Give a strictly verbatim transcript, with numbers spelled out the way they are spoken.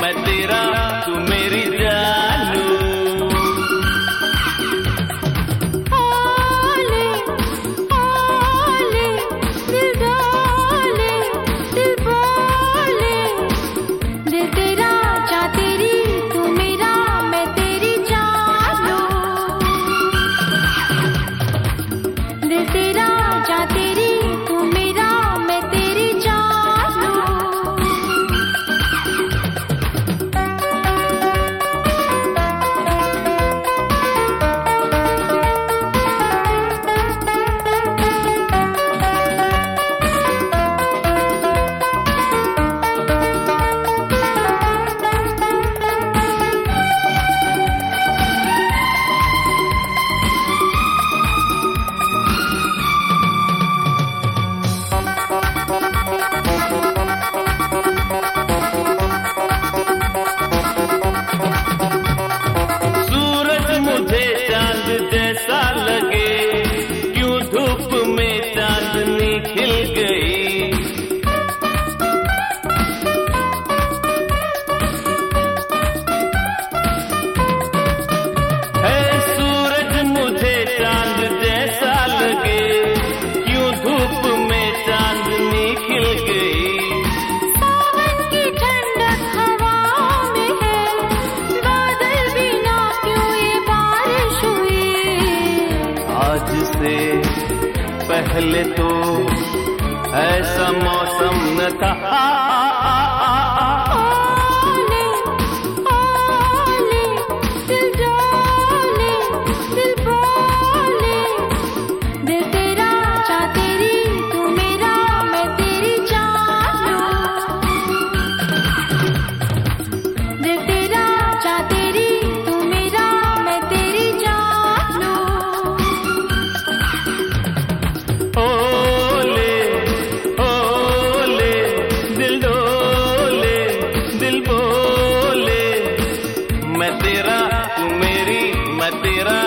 मैं तेरा तू मेरी जानू। ओले ओले दिल डोले दिल बोले, दिल तेरा जा तेरी तू मेरा मैं तेरी जानू। दिल तेरा जा तेरी तू मेरा मैं तेरी जानू। सूरज मुझे चांद जैसा लगे, क्यों धूप में चांदनी खिल गई। है सूरज मुझे चांद जैसा लगे, क्यों धूप में चांदनी खिल गई। सावन की ठंडक हवाओं में है, बादल बिना क्यों ये बारिश हुई। आज से पहले तो ऐसा मौसम न था। ओले ओले दिल डोले दिल बोले, दिल तेरा जा तेरी तू मेरा मैं तेरी जानू। दिल तेरा जा तेरी तू मेरा मैं तेरी जानू। ओले ओले दिल डोले दिल बोले, मैं तेरा तू मेरी मैं तेरा